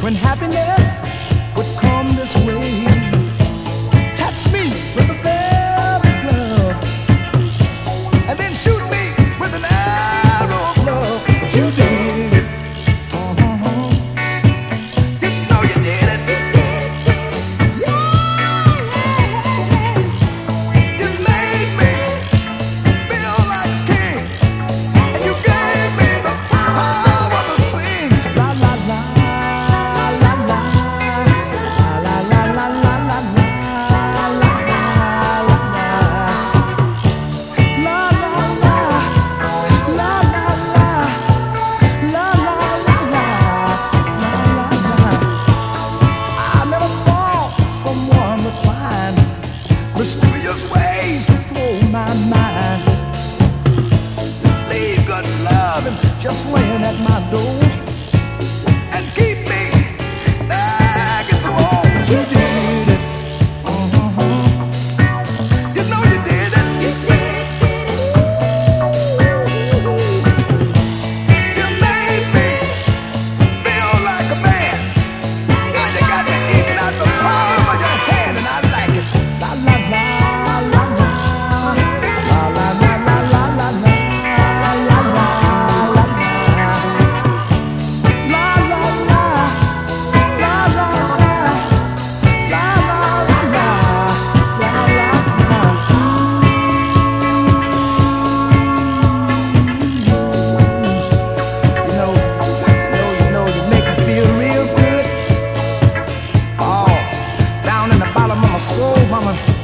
when happiness would come this way. Touch me with a velvet glove, and then shoot me with an arrow of love. But you did it. You know you did it. Yeah. You made me feel like a king, and you gave me the power to sing. La la la. Mysterious ways that blow my mind. Leave good love and just laying at my door, and keep me nagging for all. But you did it. You know you did it. You made me feel like a man. Now you got me eating out the palm of your hand, and I like it. La la la. Soul, mama.